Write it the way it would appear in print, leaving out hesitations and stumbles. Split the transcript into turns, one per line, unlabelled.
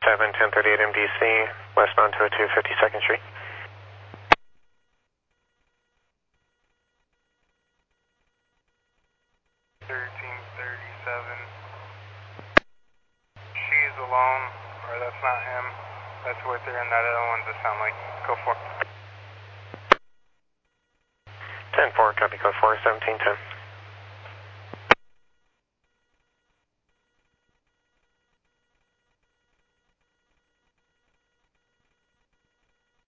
1038 MDC, westbound 202 52nd Street.
She's alone, or that's not him. That's with her, and that other one's a sound like. Go for it.
10-4, copy code 4, 1710.